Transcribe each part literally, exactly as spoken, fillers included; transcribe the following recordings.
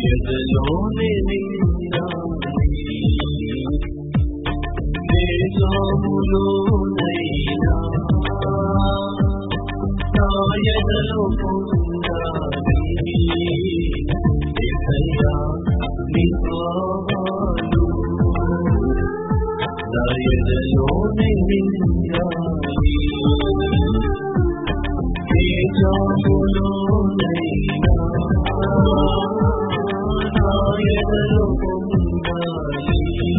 ఎదలోనే నిండాలి దేశములోనైనా నా ఎదలో పొందాలి యేసయ్యా నీ భావాలు నా ఎదలోనే నిండాలి దేశములోనైనా నా ఎదలో పొందాలి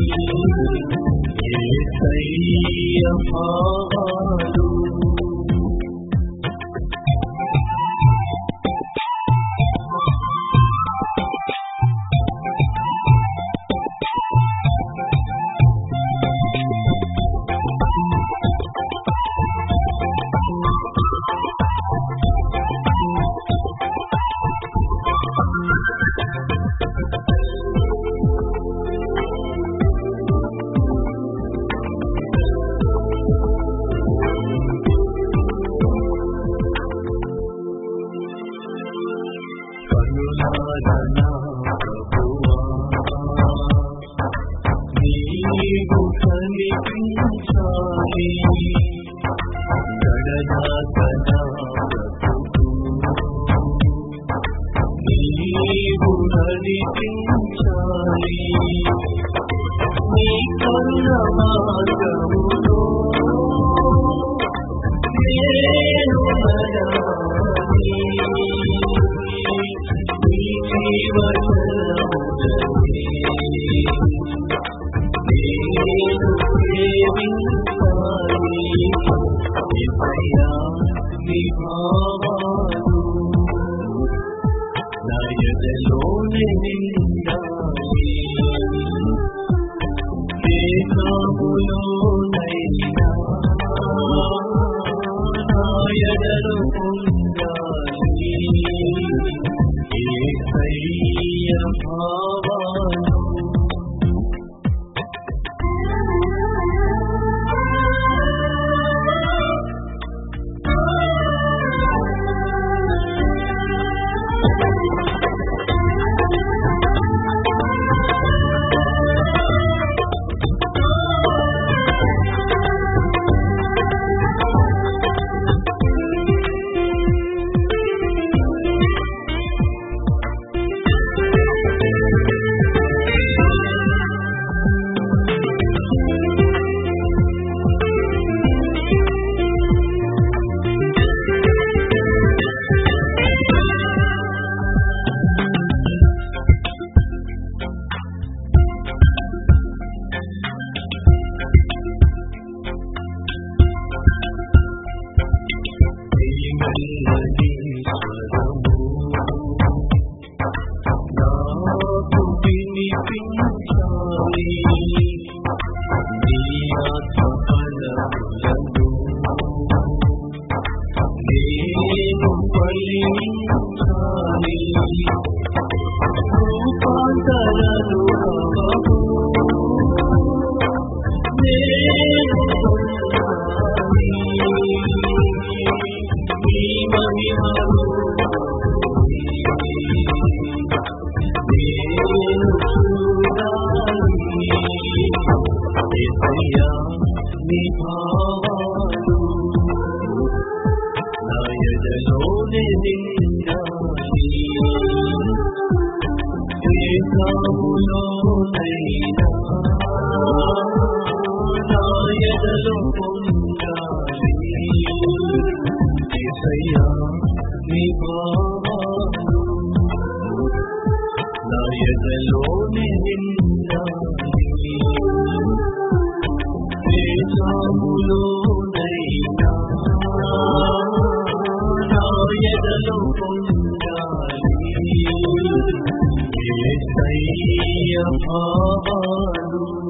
యేసయ్యా భావాలు నీవు కనిపించాలి గడదాకనా నీవు నడిపించాలి నీ కరుణ మార్గములో నేను నడవాలి నీ జీవనములని నేను ప్రేమించాలి యేసయ్యా నీ భావాలు నా ఎదలోనే నిండాలి దేశములోనైనా నా ఎదలో పొందాలి యేసయ్యా భావాలు నాకు వినిపించాలి నీ ఆత్మఫలములను నేను ఫలించాలి రూపాంతరలు అవకు నేను పొందాలి నీ మహిమను నేను చూడాలి యేసయ్యా నీ భావాలు నా ఎదలోనే నిండాలి దేశములోనైనా నా ఎదలో పొందాలి యేసయ్యా నీ భావాలు నా ఎదలోనే నిండాలి దేశములోనైనా నా ఎదలో పొందాలి యేసయ్యా భావాలు